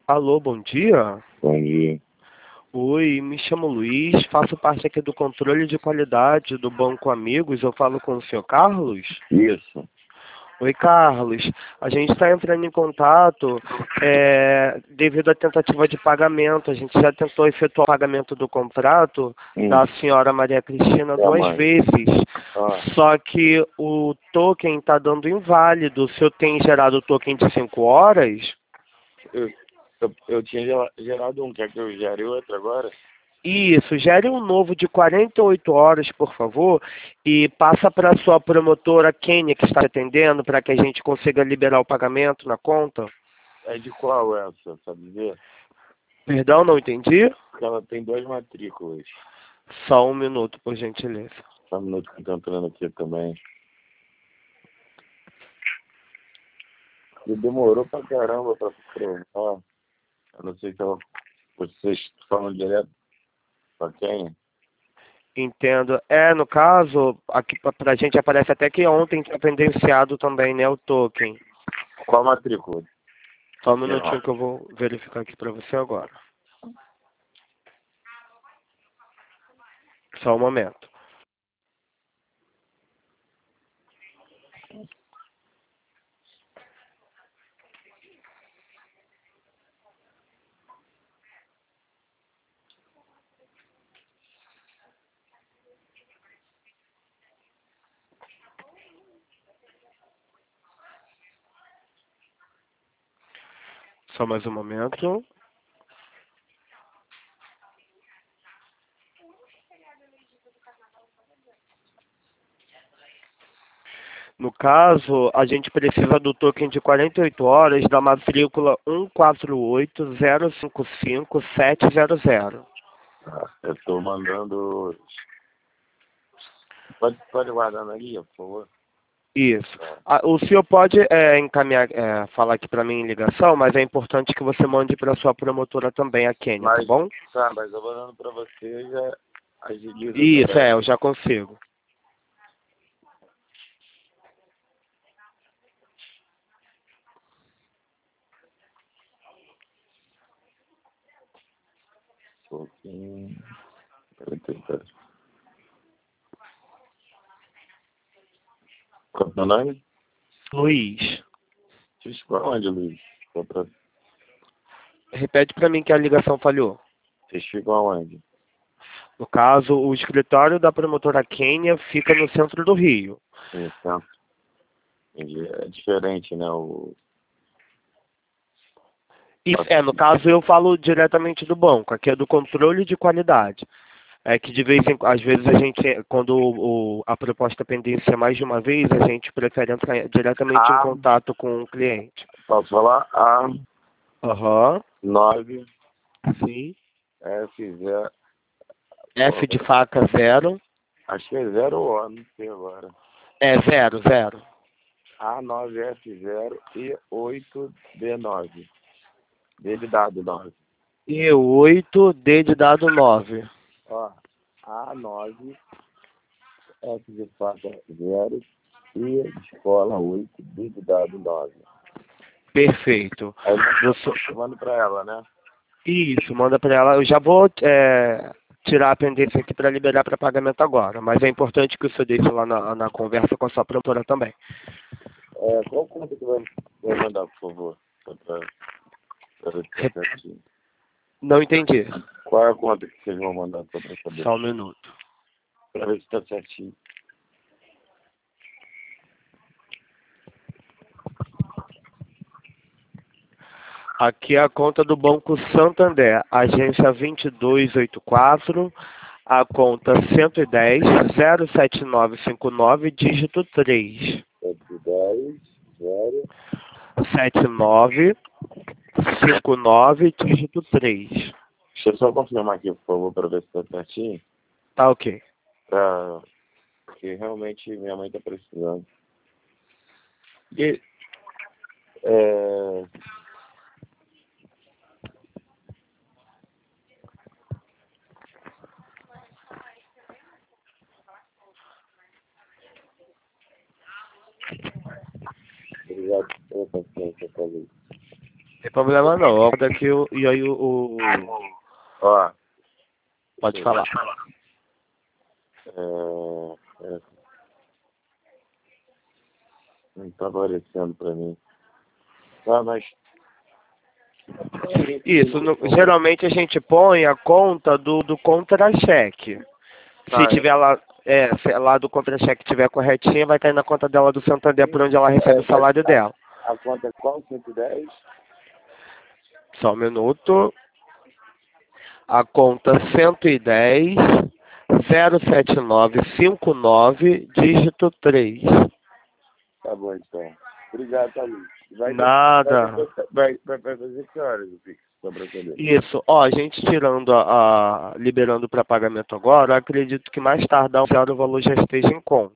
Alô, bom dia. Bom dia. Oi, me chamo Luiz, faço parte aqui do controle de qualidade do Banco Amigos. Eu falo com o senhor Carlos? Isso. Oi, Carlos. A gente está entrando em contato devido à tentativa de pagamento. A gente já tentou efetuar o pagamento do contrato da senhora Maria Cristina É a duas mãe. vezes. Ah, Só que o token está dando inválido. O senhor tem gerado o token de 5 horas? eu tinha gerado um, quer que eu gere outro agora? Isso, gere um novo de 48 horas, por favor, e passa para a sua promotora Kênia, que está atendendo, para que a gente consiga liberar o pagamento na conta. É de qual essa, sabe dizer? Perdão, não entendi? Porque ela tem duas matrículas. Só um minuto, por gentileza. Só um minuto que eu tô entrando aqui também. E demorou pra caramba pra provar. Eu não sei se vocês falam direto pra quem. Entendo. No caso, aqui para a gente aparece até que ontem tinha pendenciado também, né, o token. Qual matrícula? Só um minutinho que eu vou verificar aqui para você agora. Só um momento. Só mais um momento. No caso, a gente precisa do token de 48 horas da matrícula 148055-700. Eu tô mandando. Pode guardar na guia, por favor? Isso. O senhor pode encaminhar, falar aqui para mim em ligação, mas é importante que você mande para sua promotora também, a Kênia, tá bom? Tá, mas eu vou dando pra você já agiliza Isso, também. eu já consigo. Pouquinho. Peraí. Qual é o teu nome? Luiz, Vocês ficam onde, Luiz? repete para mim que a ligação falhou. Vocês ficam aonde? No caso, o escritório da promotora Kênia fica no centro do Rio. Sim, centro. Entendi. É diferente, né? Isso, no caso eu falo diretamente do banco, aqui é do controle de qualidade. É que de vez em às vezes a gente, quando a proposta pendencia mais de uma vez, a gente prefere entrar diretamente em contato com o cliente. Posso falar? A Aham, 9 sim. F0. F de faca 0. Acho que é 0 O, não sei agora. É 0. A9F0 e 8D9. D de dado 9. E 8, D de dado 9. Ó, A9, F de faca 0 e de escola 8, D de dado 9. Perfeito. Aí Você... eu mando pra ela, né? Isso, manda para ela. Eu já vou tirar a pendência aqui para liberar para pagamento agora, mas é importante que o senhor deixe lá na conversa com a sua promotora também. Qual conta que vai mandar, por favor? Só pra ver se tá certinho. Não entendi. Qual é a conta que vocês vão mandar só pra saber? Só um minuto. Pra ver se tá certinho. Aqui é a conta do Banco Santander, agência 2284, a conta 110-07959, dígito 3. 710, 0. 7959, dígito 3. Deixa eu só confirmar aqui, por favor, pra ver se tá certinho. Tá ok. Porque realmente minha mãe tá precisando. E, obrigado pela paciência, talvez. Tem problema não. Ó, daqui e aí Ó, pode falar. Não tá aparecendo pra mim. Ah, mas... Isso, geralmente a gente põe a conta do contra-cheque. Se tiver lá, se lá do contra-cheque tiver corretinha, vai cair na conta dela do Santander por onde ela recebe o salário dela. A conta é qual? 110? Só um minuto. A conta 110 07959, dígito 3. Tá bom, então. Obrigado, Thalys. Nada. Vai fazer que horas o Pix? Só pra saber. Isso. Ó, a gente tirando liberando para pagamento agora, eu acredito que mais tardar o valor já esteja em conta.